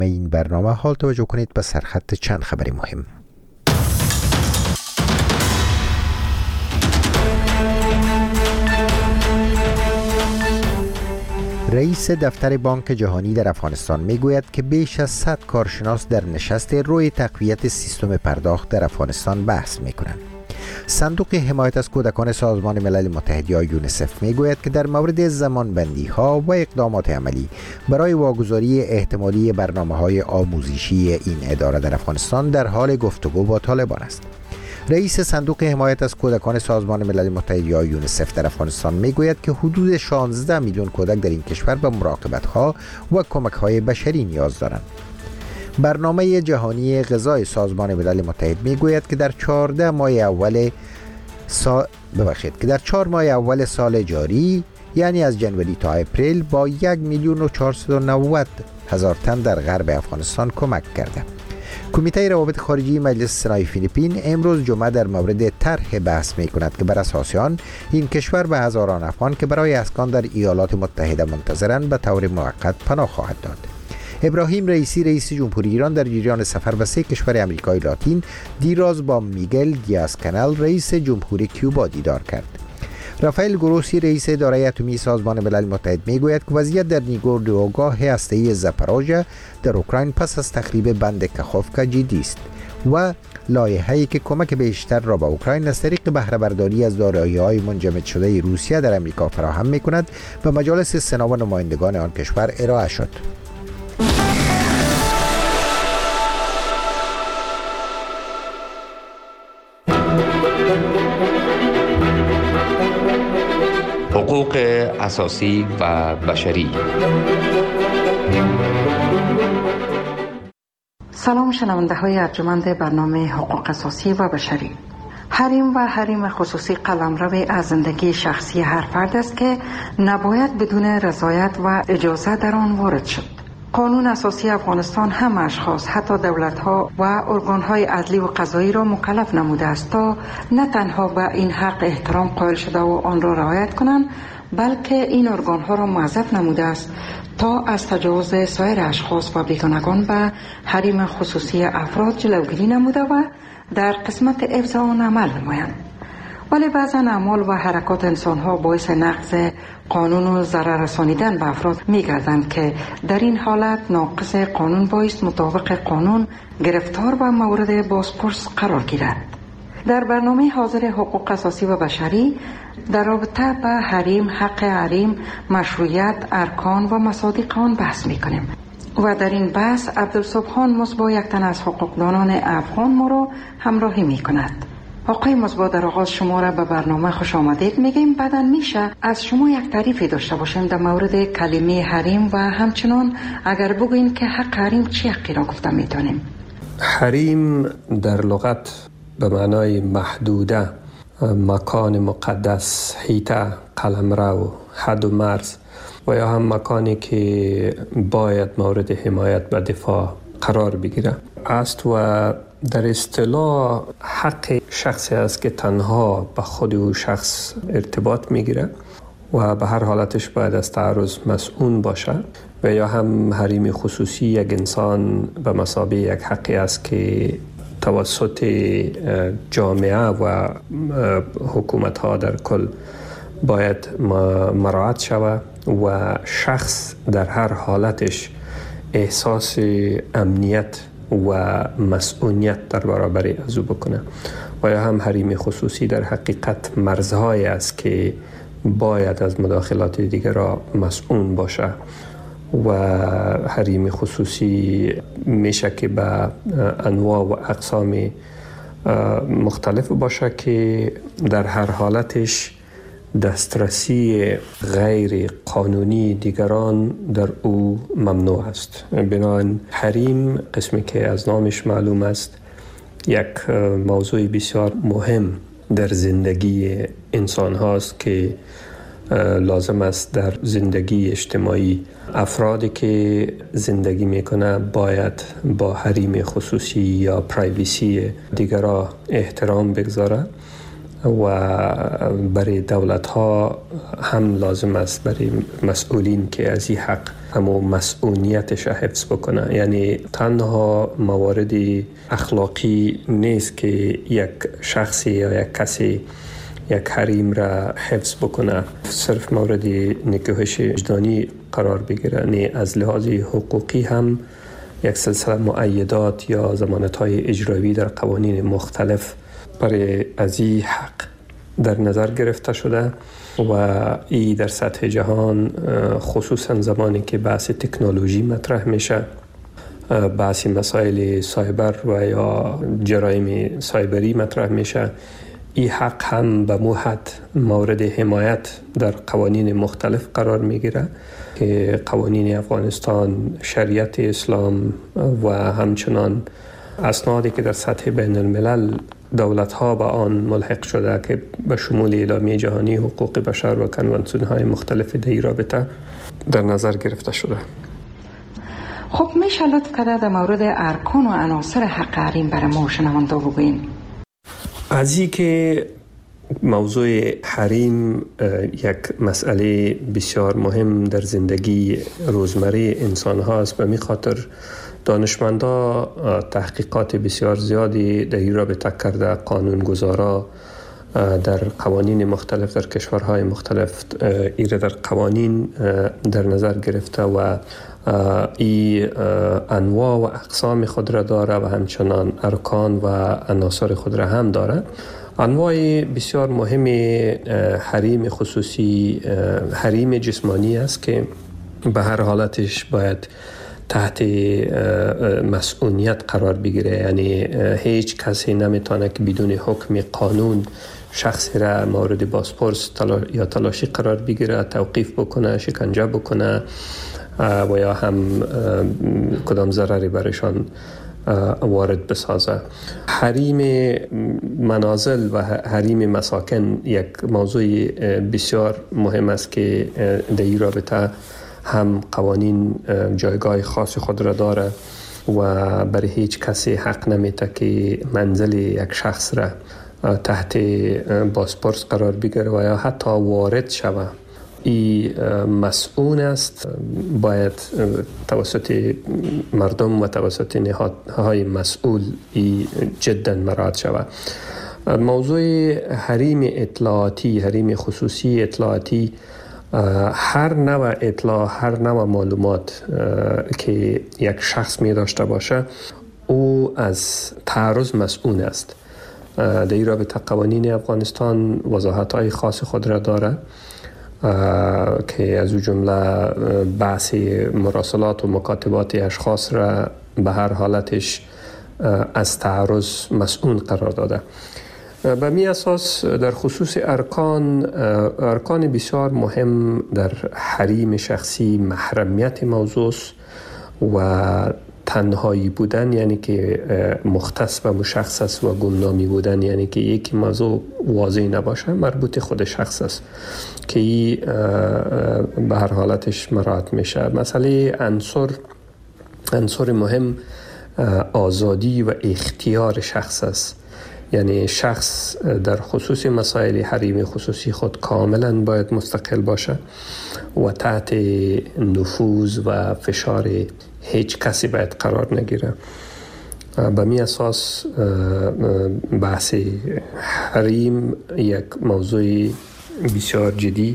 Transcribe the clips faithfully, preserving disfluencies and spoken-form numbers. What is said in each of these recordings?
این برنامه حال توجه کنید به سرخط چند خبر مهم. رئیس دفتر بانک جهانی در افغانستان میگوید که بیش از صد کارشناس در نشست روی تقویت سیستم پرداخت در افغانستان بحث میکنند. صندوق حمایت از کودکان سازمان ملل متحد یا یونیسف میگوید که در مورد زمانبندی ها و اقدامات عملی برای واگذاری احتمالی برنامه‌های آموزشی این اداره در افغانستان در حال گفتگو با طالبان است. رئیس صندوق حمایت از کودکان سازمان ملل متحد یا یونیسف در افغانستان میگوید که حدود شانزده میلیون کودک در این کشور به مراقبت‌ها و کمک‌های بشری نیاز دارند. برنامه جهانی غذای سازمان ملل متحد میگوید که در چهارده ماه اول سال ببخشید که در چهار ماه اول سال جاری، یعنی از جنوری تا اپریل، با یک میلیون و چهارصد و نود هزار تن در غرب افغانستان کمک کرده. کمیته روابط خارجی مجلس سنای فیلیپین امروز جمعه در مورد طرح بحث می کند که بر اساس آن این کشور به هزاران افغان که برای اسکان در ایالات متحده منتظرند به طور موقت پناه خواهد داد. ابراهیم رئیسی رئیس جمهوری ایران در جریان سفر به سه کشور امریکای لاتین دیروز با میگل دیاز کانل رئیس جمهوری کیوبا دیدار کرد. رافائل گروسی رئیس اداره اتمی سازمان ملل متحد میگوید که وضعیت در نیگودارگاه هسته‌ای زاپاروژا در اوکراین پس از تخریب بند کاخوفکا جدی است و لایحه‌ای که کمک بیشتر را به اوکراین از طریق بهره برداری از دارایی‌های منجمد شده روسیه در امریکا فراهم می‌کند به مجالس سنا و نمایندگان آن کشور ارائه شد. حقوق اساسی و بشری. سلام شنونده های ارجمند برنامه حقوق اساسی و بشری. حریم و حریم خصوصی قلمرو از زندگی شخصی هر فرد است که نباید بدون رضایت و اجازه در آن وارد شد. قانون اساسی افغانستان هم اشخاص، حتی دولت‌ها و ارگان‌های عدلی و قضایی را مکلف نموده است تا نه تنها به این حق احترام قائل شده و آن را رعایت کنند، بلکه این ارگان‌ها را موظف نموده است تا از تجاوز سایر اشخاص و بیگانگان به حریم خصوصی افراد جلوگیری نموده و در قسمت حفظ آن عمل نمایند. ولی بعضا اعمال و حرکات انسان‌ها باعث نقض قانون و ضرر رسانیدن به افراد می‌گردند که در این حالت ناقض قانون باعث مطابق قانون گرفتار و مورد بازپرس قرار گیرد. در برنامه حاضر حقوق اساسی و بشری در رابطه به حریم، حق حریم، مشروعیت، ارکان و مصادیق آن بحث می‌کنیم و در این بحث عبدالسبحان مصباح یک تن از حقوقدانان افغان ما را همراهی می‌کند. آقای مصباح، در آغاز شما را به برنامه خوش آمدید میگیم. بعداً میشه از شما یک تعریفی داشته باشیم در مورد کلمه حریم و همچنان اگر بگوین که حق حریم چی حقی را گفته میتونیم؟ حریم در لغت به معنای محدوده، مکان مقدس، حیطه، قلمرو، حد و مرز و یا هم مکانی که باید مورد حمایت و دفاع قرار بگیره است و در اصطلاح حق شخصی است که تنها به خود او شخص ارتباط میگیره و به هر حالتش باید از تعرض مسئول باشه و یا هم حریم خصوصی یک انسان به مثابه یک حقی است که توسط جامعه و حکومت ها در کل باید مراعات شود و شخص در هر حالتش احساس امنیت و مسئولیت در برابر از او بکنه و یا هم حریم خصوصی در حقیقت مرزهای است که باید از مداخلات دیگر را مسئول باشه و حریم خصوصی میشه که به انواع و اقسام مختلف باشه که در هر حالتش دسترسی غیر قانونی دیگران در او ممنوع است. بنابراین حریم، قسمی که از نامش معلوم است، یک موضوع بسیار مهم در زندگی انسان هاست که لازم است در زندگی اجتماعی افرادی که زندگی میکنه باید با حریم خصوصی یا پرایویسی دیگران احترام بگذاره و برای دولت ها هم لازم است برای مسئولین که از این حق اما مسئولیتش حفظ بکنه. یعنی تنها موارد اخلاقی نیست که یک شخصی یا یک کسی یک حریم را حفظ بکنه، صرف مورد نکوهش وجدانی قرار بگیره، نه از لحاظ حقوقی هم یک سلسله مؤیدات یا ضمانت‌های اجرایی در قوانین مختلف برای از این حق در نظر گرفته شده و ای در سطح جهان خصوصا زمانی که بحث تکنولوژی مطرح میشه، بحث مسائل سایبر و یا جرایم سایبری مطرح میشه، این حق هم به موحد مورد حمایت در قوانین مختلف قرار میگیره که قوانین افغانستان، شریعت اسلام و همچنان اسنادی که در سطح بین الملل دولت ها به آن ملحق شده که به شمول اعلامیه جهانی حقوق بشر و کنوانسیون های مختلف در این رابطه در نظر گرفته شده. خب میشه لطف کرده در مورد ارکان و عناصر حق حریم برای ما شنونده بگوین؟ از این که موضوع حریم یک مسئله بسیار مهم در زندگی روزمره انسان هاست، به می خاطر دانشمندا تحقیقات بسیار زیادی در این رابطه کرده، قانونگذارا در قوانین مختلف در کشورهای مختلف ایره در قوانین در نظر گرفته و ای انواع و اقسام خود را داره و همچنان ارکان و عناصر خود را هم داره. انواع بسیار مهم حریم خصوصی حریم جسمانی است که به هر حالتش باید تحت مسئولیت قرار بگیره، یعنی هیچ کسی نمیتونه که بدون حکم قانون شخصی را مورد بازپرس تلا یا تلاشی قرار بگیره، توقیف بکنه، شکنجه بکنه و یا هم کدام ضرری برایشان وارد بسازه. حریم منازل و حریم مساکن یک موضوع بسیار مهم است که در این رابطه هم قوانین جایگاه خاص خود را داره و برای هیچ کسی حق نمیده که منزل یک شخص را تحت بازپرس قرار بگیره و یا حتی وارد شوه. این مسئول است، باید توسط مردم و توسط نهادهای مسئول ای جدا مراعات شود. موضوع حریم اطلاعاتی، حریم خصوصی اطلاعاتی، هر نوع اطلاع، هر نوع معلومات که یک شخص می داشته باشه او از تعرض مسئول است. در این رابطه قوانین افغانستان وضاحت‌های خاص خود را داره که از اون جمله بحث مراسلات و مکاتبات اشخاص را به هر حالتش از تعرض مسئول قرار داده. به می اساس در خصوص ارکان ارکان بسیار مهم در حریم شخصی محرمیت موضوع و تنهایی بودن، یعنی که مختص و مشخص و گمنامی بودن، یعنی که یک موضوع واضح نباشه، مربوط خود شخص است که این به هر حالتش مراعات میشه. مسئله عنصر عنصر مهم آزادی و اختیار شخص است، یعنی شخص در خصوص مسائل حریم خصوصی خود کاملا باید مستقل باشه و تحت نفوذ و فشار هیچ کسی باید قرار نگیره. به می اساس بحث حریم یک موضوع بسیار جدی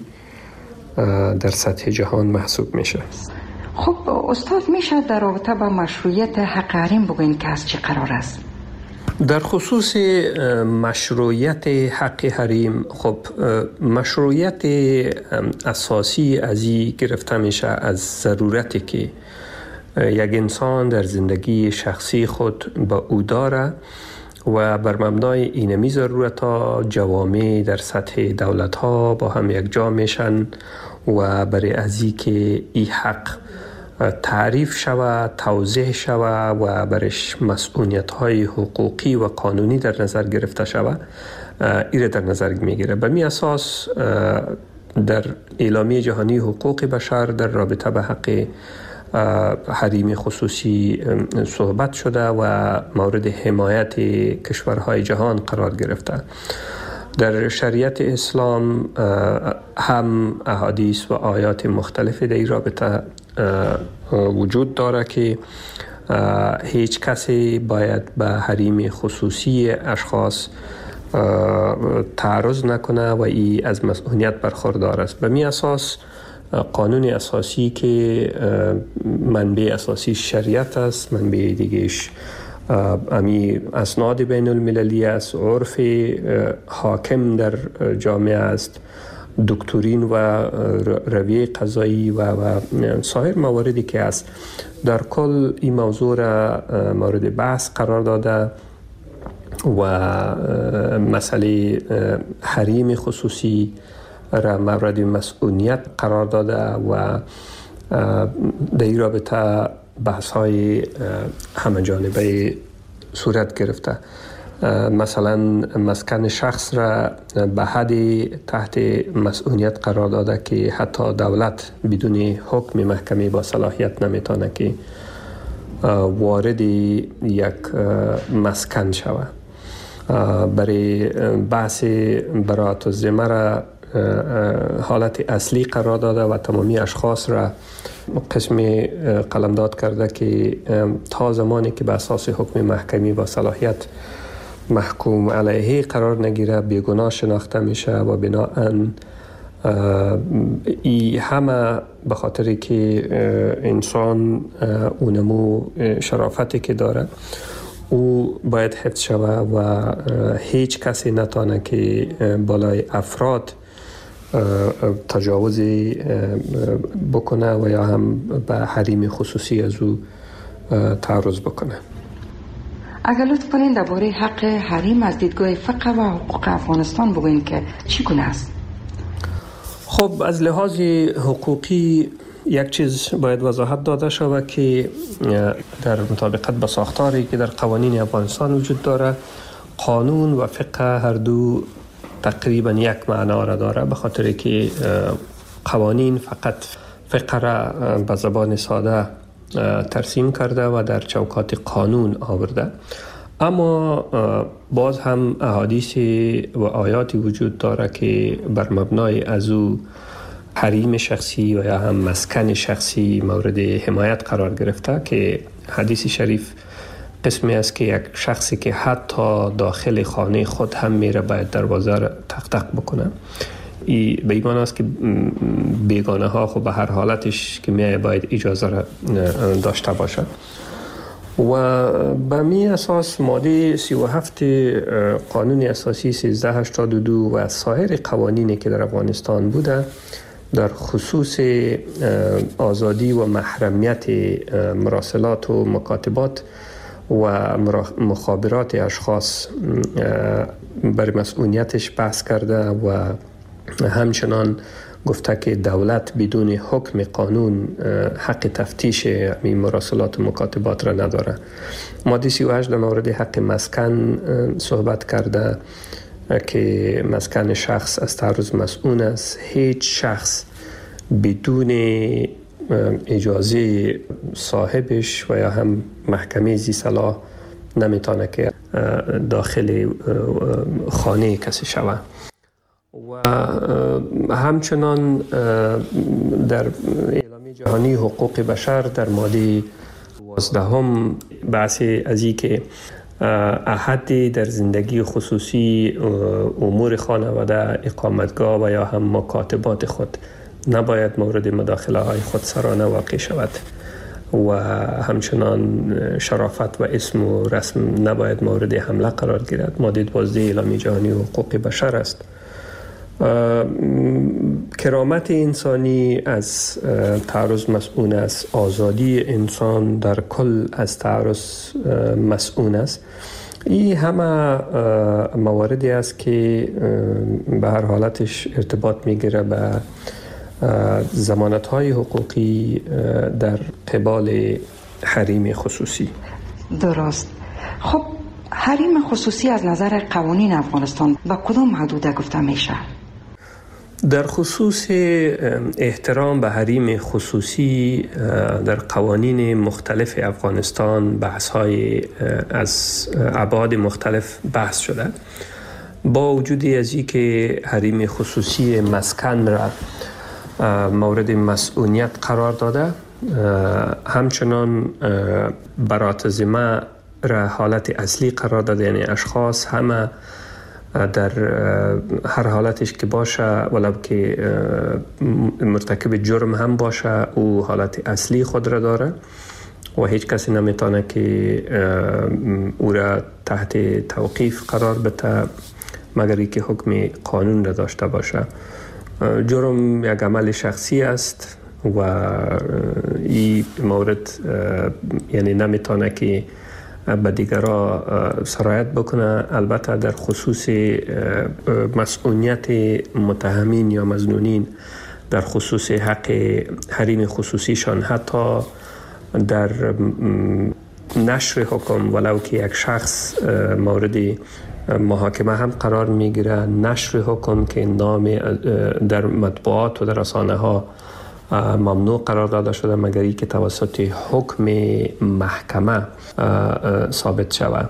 در سطح جهان محسوب میشه. خب استاد میشه در رابطه با مشروعیت حق حریم بگوین که از چه قرار است؟ در خصوص مشروعیت حق حریم، خب مشروعیت اساسی از این گرفته میشه از ضرورتی که یک انسان در زندگی شخصی خود با او داره و بر مبنای اینمی ضرورت ها جوامع در سطح دولت ها با هم یک جا میشن و برای ازی که این حق تعریف شود، توضیح شود و برش مسئولیت های حقوقی و قانونی در نظر گرفته شود، ایره در نظر میگیره. به می اساس در اعلامیه جهانی حقوق بشر در رابطه به حق حریم خصوصی صحبت شده و مورد حمایت کشورهای جهان قرار گرفته. در شریعت اسلام هم احادیث و آیات مختلف در این رابطه وجود داره که هیچ کسی باید به حریم خصوصی اشخاص تعرض نکنه و ای از مسئولیت برخوردار است. به می اساس قانون اساسی که منبع اساسی شریعت است، منبع دیگهش امی اسناد بین المللی است، عرف حاکم در جامعه است، دکترین و رویه قضایی و, و سایر مواردی که است. در کل این موضوع را مورد بحث قرار داده و مسئله حریم خصوصی را مورد مسئولیت قرار داده و در این رابطه بحث های همه جانبه صورت گرفته. مثلا مسکن شخص را به حد تحت مسئولیت قرار داده که حتی دولت بدون حکم محکمه با صلاحیت نمیتونه که وارد یک مسکن شود. برای بحث براءت الذمه را حالت اصلی قرار داده و تمامی اشخاص را قسم قلمداد کرده که تا زمانی که به اساس حکم محکمی با صلاحیت محکوم علیه قرار نگیره بیگناه شناخته میشه و بناهن ای همه به خاطری که انسان اونمو شرافتی که داره او باید حفظ شوه و هیچ کسی نتانه که بالای افراد تجاوزی بکنه و یا هم به حریم خصوصی از او تعرض بکنه. اگر لطف کنین درباره حق حریم از دیدگاه فقه و حقوق افغانستان بگوین که چگونه است؟ خب از لحاظ حقوقی یک چیز باید وضاحت داده شود که در مطابقت با ساختاری که در قوانین افغانستان وجود داره، قانون و فقه هر دو تقریبا یک معنا را داره، به خاطر که قوانین فقط فقه را به زبان ساده ترسیم کرده و در چوکات قانون آورده، اما باز هم احادیث و آیاتی وجود داره که بر مبنای از او حریم شخصی و یا هم مسکن شخصی مورد حمایت قرار گرفته که حدیث شریف قسمی است که یک شخصی که حتی داخل خانه خود هم میره باید دروازه را تق تق بکنه. ای به این معنی است که بیگانه ها خب به هر حالتش که میای باید اجازه را داشته باشد. و به می اساس ماده سی و هفت قانون اساسی سیزده هشتاد و دو و سایر قوانینی که در افغانستان بوده در خصوص آزادی و محرمیت مراسلات و مکاتبات و مخابرات اشخاص بر مسئولیتش بحث کرده و همچنان گفته که دولت بدون حکم قانون حق تفتیش این مراسلات و مکاتبات را نداره. ماده سی و هشت در مورد حق مسکن صحبت کرده که مسکن شخص از تعرض مسئول است. هیچ شخص بدون اجازه صاحبش و یا هم محکمه ذی صلاح نمیتونه که داخل خانه کسی شود. و همچنان در اعلامیه جهانی حقوق بشر در ماده دوازدهم بحث از این که احدی در زندگی خصوصی امور خانواده، اقامتگاه و یا هم مکاتبات خود نباید مورد مداخله های خودسرانه واقع شود و همچنان شرافت و اسم و رسم نباید مورد حمله قرار گیرد. ماده دوازده اعلامیه جهانی حقوق بشر است. کرامت انسانی از تعرض مسئول است. آزادی انسان در کل از تعرض مسئول است. این همه مواردی است که به هر حالتش ارتباط میگیره به ضمانت‌های حقوقی در قبال حریم خصوصی. درست. خب حریم خصوصی از نظر قوانین افغانستان به کدام حدود گفته میشه؟ در خصوص احترام به حریم خصوصی در قوانین مختلف افغانستان بحث‌های از ابعاد مختلف بحث شده. با وجود از این که حریم خصوصی مسکن را مورد مسئولیت قرار داده، همچنان برات ذمه را حالت اصلی قرار داده، یعنی اشخاص همه در هر حالتش که باشه ولو که مرتکب جرم هم باشه او حالت اصلی خود را داره و هیچ کسی نمیتونه که او را تحت توقیف قرار بده مگر اینکه حکم قانون را داشته باشه. جرم یک عمل شخصی است و این مورد یعنی نمیتونه که به دیگرها سرایت بکنه. البته در خصوص مسئولیت متهمین یا مظنونین در خصوص حق حریم خصوصیشان، حتی در نشر حکم ولو که یک شخص مورد محاکمه هم قرار میگیره، نشر حکم که نام در مطبوعات و در رسانه ها ممنوع قرار داده شده مگر ای که توسط حکم محکمه ثابت شود.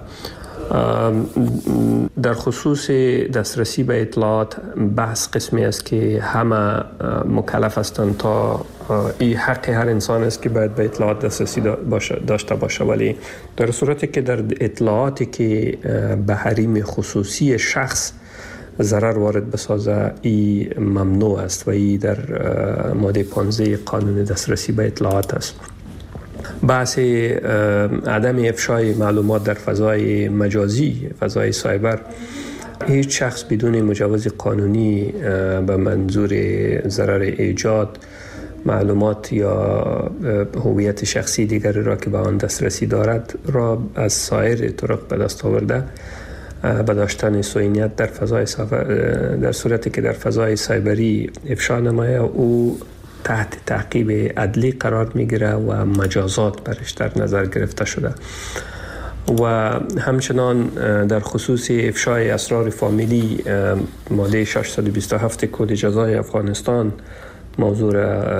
در خصوص دسترسی به اطلاعات بحث قسمی است که همه مکلف هستند تا این حق هر انسان است که باید به اطلاعات دسترسی داشته باشه، ولی در صورتی که در اطلاعاتی که به حریم خصوصی شخص ضرر وارد بسازه ای ممنوع است و ای در ماده پانزده قانون دسترسی به اطلاعات است. بحث عدم افشای معلومات در فضای مجازی، فضای سایبر، هیچ شخص بدون مجوز قانونی به منظور ضرر ایجاد معلومات یا هویت شخصی دیگری را که به آن دسترسی دارد را از سایر طرق به دست آورده به داشتن سوینیت در فضای در صورتی که در فضای سایبری افشا نمایه او تحت تعقیب عدلی قرار میگیره و مجازات برش در نظر گرفته شده. و همچنان در خصوص افشای اسرار فامیلی ماده ششصد و بیست و هفت کد جزای افغانستان موضوع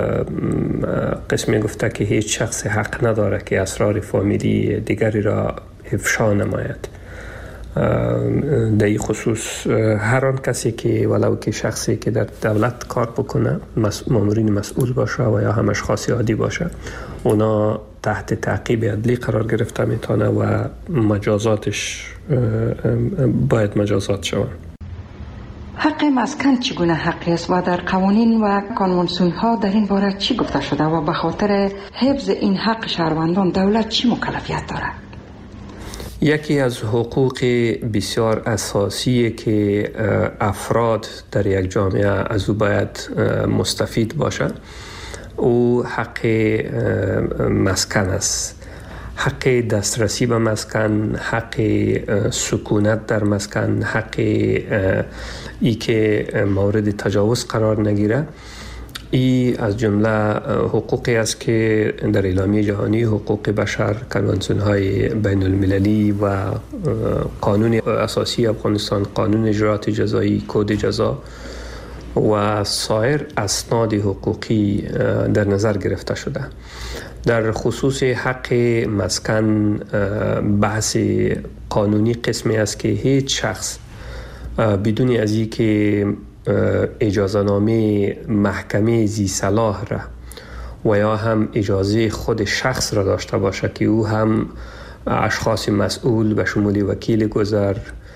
قسمی گفته که هیچ شخص حق نداره که اسرار فامیلی دیگری را افشا نماید. در این خصوص هر آن کسی که ولو که شخصی که در دولت کار بکنه، مامورین مسئول باشه و یا هم اشخاص عادی باشه، اونا تحت تعقیب عدلی قرار گرفته میتونه و مجازاتش باید مجازات شود. حق مسکن چگونه حقی است و در قوانین و کنوانسیون ها در این باره چی گفته شده و به خاطر حفظ این حق شهروندان دولت چی مکلفیت دارد؟ یکی از حقوق بسیار اساسی که افراد در یک جامعه از او باید مستفید باشند او حق مسکن است. حق دسترسی به مسکن، حق سکونت در مسکن، حق ای که مورد تجاوز قرار نگیره. ای از جمله حقوقی است که در اعلامیه جهانی حقوق بشر، کنوانسیون های بین المللی و قانون اساسی افغانستان، قانون اجرات جزایی، کد جزا و سایر اسناد حقوقی در نظر گرفته شده. در خصوص حق مسکن بحث قانونی قسمی است که هیچ شخص بدون از این که اجازه نامه محکمه ذی صلاح را و یا هم اجازه خود شخص را داشته باشه که او هم اشخاص مسئول به شمول وکیل گذر،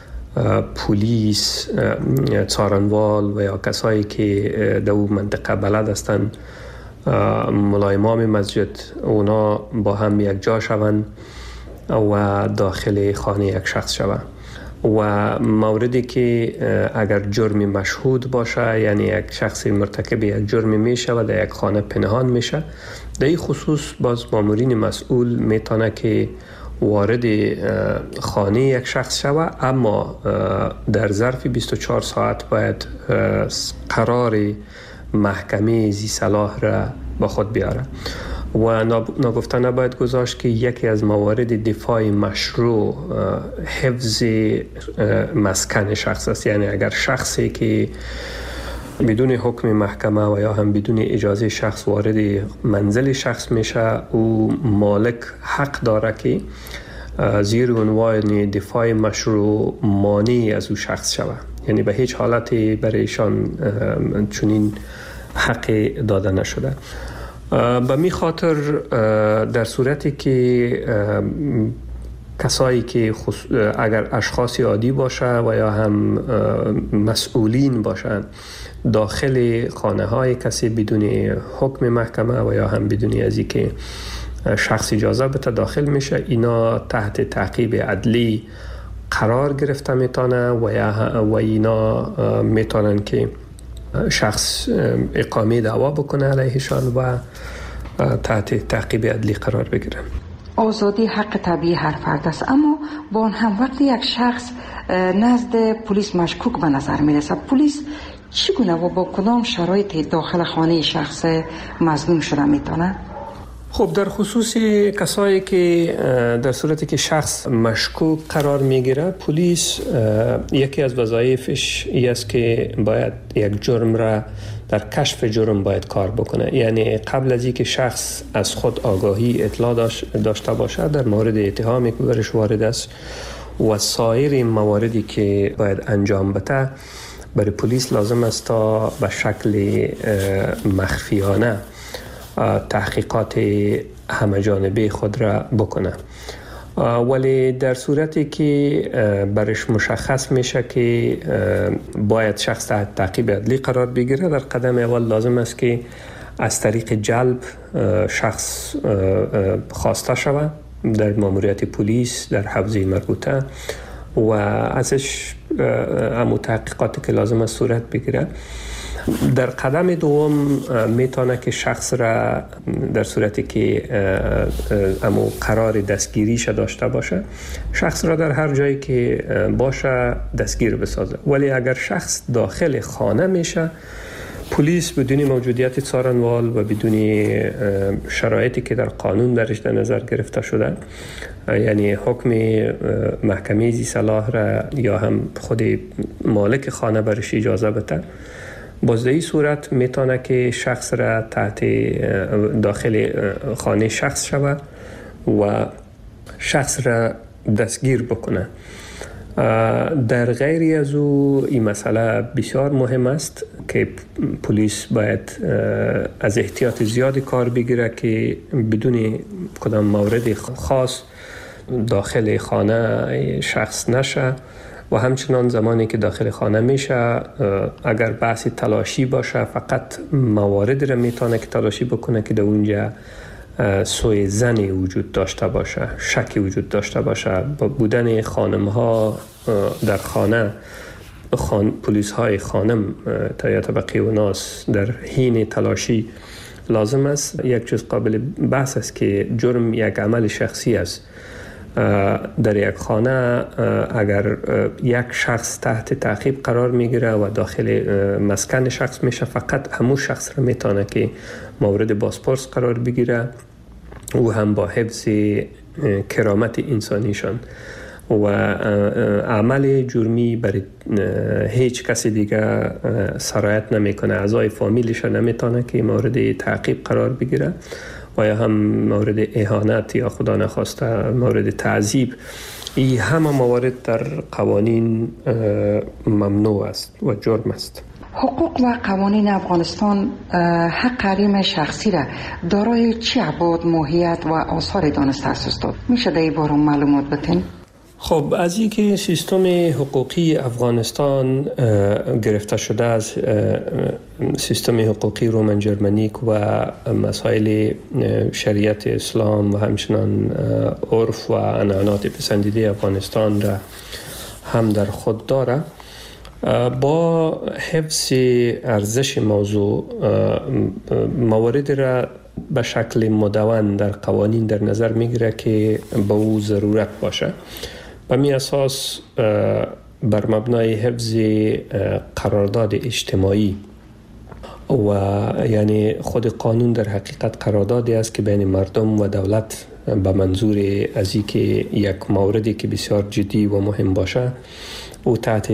پلیس، څارنوال و یا کسایی که در اون منطقه بلد هستند، ملا امام مسجد، اونا با هم یک جا شوند و داخل خانه یک شخص شوند. و موردی که اگر جرم مشهود باشه، یعنی یک شخص مرتکب یک جرم میشه و در یک خانه پنهان میشه، در این خصوص باز مامورین مسئول میتونه که وارد خانه یک شخص شود، اما در ظرف بیست و چهار ساعت باید قرار محکمه ذی صلاح را با خود بیاره. و ناگفته نباید گذاشت که یکی از موارد دفاع مشروع حفظ مسکن شخص است. یعنی اگر شخصی که بدون حکم محکمه و یا هم بدون اجازه شخص وارد منزل شخص میشه، او مالک حق داره که زیر عنوان دفاع مشروع مانع از او شخص شود. یعنی به هیچ حالتی برایشان چنین حق داده نشده. به می خاطر در صورتی که کسایی که اگر اشخاصی عادی باشه و یا هم مسئولین باشند داخل خانه های کسی بدون حکم محکمه و یا هم بدون از اینکه شخص اجازه بده داخل میشه، اینا تحت تعقیب عدلی قرار گرفته میتونه و یا و اینا میتونن که شخص اقامه دعوا بکنه علیهشان و تحت تعقیب عدلی قرار بگیرن. آزادی حق طبیعی هر فرد است، اما با آن هم وقتی یک شخص نزد پلیس مشکوک به نظر میرسد، پلیس چگونه و با کدام شرایط داخل خانه شخص مظنون شده میتونه؟ خب در خصوص کسایی که در صورتی که شخص مشکوک قرار میگیره، پلیس یکی از وظایفش این است که باید یک جرم را در کشف جرم باید کار بکنه. یعنی قبل از اینکه شخص از خود آگاهی اطلاع داشته باشه در مورد اتهامی که برش وارد است و سایر مواردی که باید انجام بده، برای پلیس لازم است تا به شکل مخفیانه تحقیقات همه جانبه خود را بکنه. ولی در صورتی که برش مشخص میشه که باید شخص تحت تعقیب عدلی قرار بگیره، در قدم اول لازم است که از طریق جلب شخص خواسته شود در ماموریت پلیس در حوزه مربوطه و ازش همون تحقیقاتی که لازم است صورت بگیره. در قدم دوم میتونه که شخص را در صورتی که امو قرار دستگیریش داشته باشه، شخص را در هر جایی که باشه دستگیر بسازه. ولی اگر شخص داخل خانه میشه، پلیس بدون موجودیت څارنوال و بدون شرایطی که در قانون درش در نظر گرفته شده، یعنی حکم محکمه ذی صلاح را یا هم خود مالک خانه برش اجازه بده، باز در این صورت میتونه که شخص را تحت داخل خانه شخص شود و شخص را دستگیر بکنه. در غیر از او این مسئله بسیار مهم است که پلیس باید از احتیاط زیادی کار بگیره که بدون کدام مورد خاص داخل خانه شخص نشه و همچنان زمانی که داخل خانه میشه اگر بحث تلاشی باشه فقط موارد را میتونه که تلاشی بکنه که در اونجا سوء ظنی وجود داشته باشه، شکی وجود داشته باشه. با بودن خانم ها در خانه خان... پلیس های خانم تا طبقه و ناس در حین تلاشی لازم است. یک چیز قابل بحث است که جرم یک عمل شخصی است. در یک خانه اگر یک شخص تحت تعقیب قرار میگیره و داخل مسکن شخص میشه، فقط همون شخص را میتونه که مورد بازپرس قرار بگیره و هم با حفظ کرامت انسانیشان و عمل جرمی برای هیچ کسی دیگه سرایت نمیکنه. اعضای فامیلش نمیتونه که مورد تعقیب قرار بگیره و یا هم مورد اهانت یا خدا نخواسته مورد تعذیب. این همه موارد در قوانین ممنوع است و جرم است. حقوق و قوانین افغانستان حق حریم شخصی را دارای چه ابعاد، ماهیت و آثار دانسته است؟ میشه در این باره معلومات بدین؟ خب از این که سیستم حقوقی افغانستان گرفته شده از سیستم حقوقی رومن جرمنیک و مسائل شریعت اسلام و همچنان عرف و عنعنات پسندیده افغانستان را هم در خود داره، با حفظ ارزش موضوع موارد را به شکل مدون در قوانین در نظر میگیره که به او ضرورت باشه. به می اساس بر مبنای حفظ قرارداد اجتماعی و یعنی خود قانون در حقیقت قراردادی است که بین مردم و دولت به منظور از این که یک موردی که بسیار جدی و مهم باشه او تحت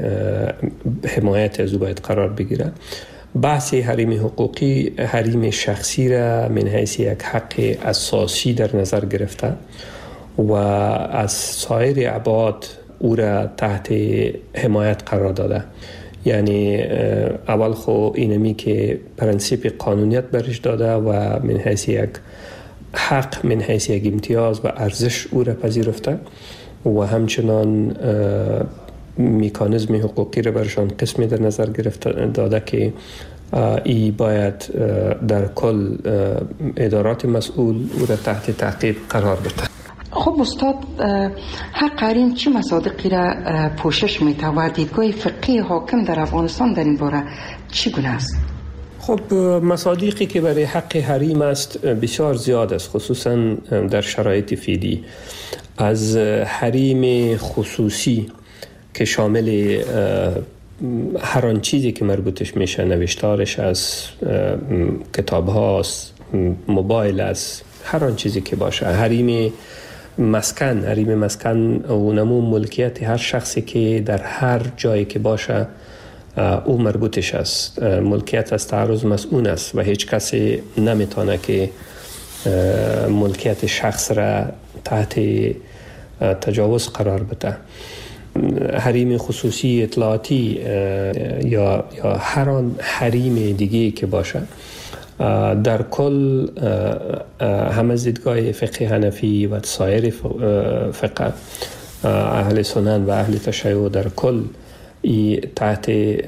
حمایت از او باید قرار بگیره. بحث حریم حقوقی حریم شخصی را من حیث یک حق اساسی در نظر گرفته و از سایر ابعاد او را تحت حمایت قرار داده. یعنی اول خو اینمی که پرنسیپ قانونیت برش داده و من حیث یک حق، من حیث یک امتیاز و ارزش او را پذیرفته و همچنان میکانیزم حقوقی را برشان قسمی در نظر گرفته داده که ای باید در کل ادارات مسئول او را تحت تعقیب قرار بده. خب استاد، حق حریم چه مصادیقی را پوشش میده و دیدگاه فقهی حاکم در افغانستان در این باره چگونه است؟ خب مصادیقی که برای حق حریم است بسیار زیاد است، خصوصا در شرایط فعلی. از حریم خصوصی که شامل هر آن چیزی که مربوطش میشه، نوشتارش از کتاب هاست، موبایل است، هر آن چیزی که باشه. حریم مسکن، حریم مسکن و نمو ملکیت هر شخصی که در هر جایی که باشه او مربوطش است. ملکیت از تعرض مسئول است و هیچ کسی نمیتونه که ملکیت شخص را تحت تجاوز قرار بده. حریم خصوصی اطلاعاتی یا یا هر آن حریم دیگه که باشه، در کل هم از دیدگاه فقه حنفی و سایر فقه اهل سنن و اهل تشیع در کل ای تحت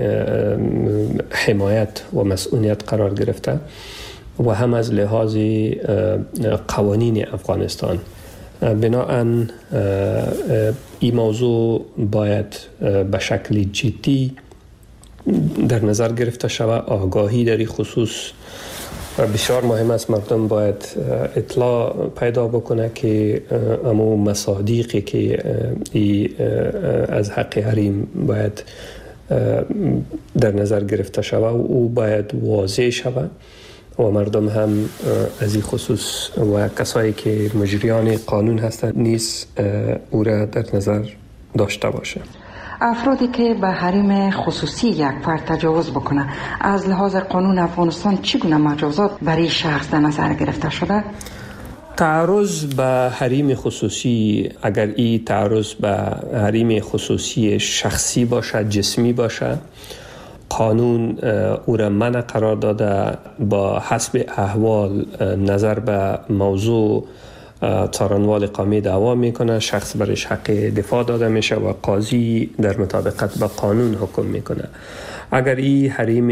حمایت و مسئولیت قرار گرفته و هم از لحاظ قوانین افغانستان. بنابراین این موضوع باید به شکل جدی در نظر گرفته شود. آگاهی در این خصوص بسیار مهم است. مردم باید اطلاع پیدا بکنه که امو مصادیقی که ای از حق حریم باید در نظر گرفته شود و او باید واضح شود و مردم هم از این خصوص و کسایی که مجریان قانون هستند نیز او را در نظر داشته باشه. افرادی که به حریم خصوصی یک فرد تجاوز بکنه، از لحاظ قانون افغانستان چگونه مجازات برای شخص در نظر گرفته شده؟ تعرض به حریم خصوصی، اگر این تعرض به حریم خصوصی شخصی باشه، جسمی باشه، قانون او را منع قرار داده. با حسب احوال نظر به موضوع څارنوال اقامه دعوا میکنه، شخص برش حق دفاع داده میشه و قاضی در مطابقت با قانون حکم میکنه. اگر این حریم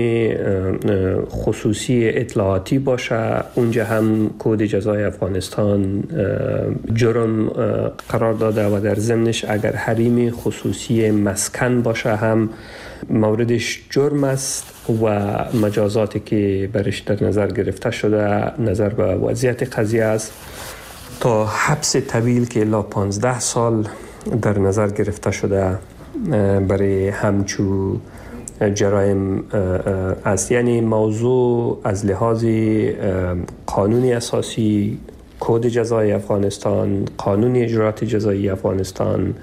خصوصی اطلاعاتی باشه، اونجا هم کد جزای افغانستان جرم قرار داده و در ضمنش اگر حریم خصوصی مسکن باشه هم موردش جرم است و مجازاتی که برش در نظر گرفته شده نظر به وضعیت قضیه است تا حبس طویل که الا پانزده سال در نظر گرفته شده برای همچو جرایم است. یعنی موضوع از لحاظ قانونی اساسی، کد جزای افغانستان، قانون اجرات جزایی افغانستان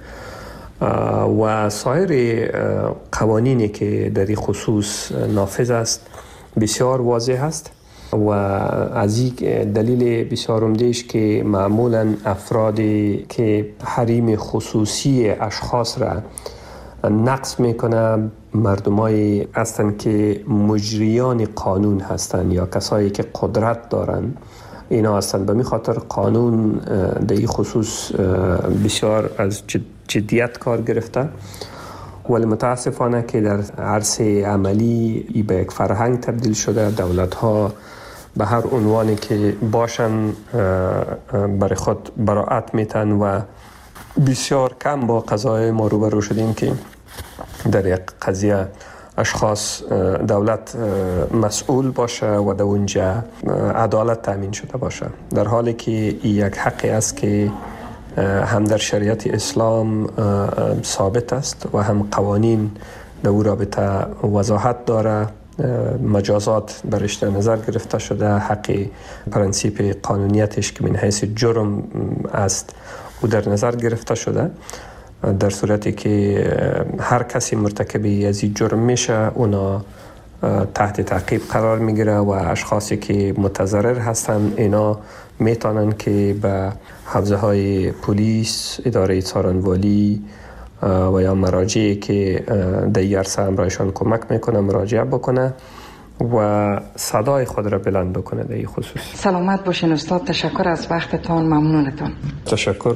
و سایر قوانینی که در این خصوص نافذ است بسیار واضح است و از این دلیل بسیار عمده‌اش که معمولا افرادی که حریم خصوصی اشخاص را نقض میکنه مردمایی هستند که مجریان قانون هستند یا کسایی که قدرت دارند. اینا هستند. به می خاطر قانون در این خصوص بسیار از جدیت کار گرفته، ولی متاسفانه که در عرصه عملی ای به یک فرهنگ تبدیل شده. دولت ها به هر عنوانی که باشن برای خود براعت میتن و بسیار کم با قضای ما روبرو شدیم که در یک قضیه اشخاص دولت مسئول باشه و در اونجا عدالت تامین شده باشه، در حالی که یک حقی است که هم در شریعت اسلام ثابت است و هم قوانین در او رابطه وضاحت داره. مجازات برش در نظر گرفته شده، حق پرنسیپ قانونیتش که من حیث جرم است او در نظر گرفته شده. در صورتی که هر کسی مرتکب از این جرم میشه اونا تحت تعقیب قرار میگیره و اشخاصی که متضرر هستن اینا میتونن که به حوزه های پلیس، اداره څارنوالی و یا مراجعی که در این عرصه همراهشان کمک میکنه مراجعه بکنه و صدای خود را بلند بکنه در این خصوص. سلامت باشین استاد، تشکر از وقتتان، ممنونتان. تشکر.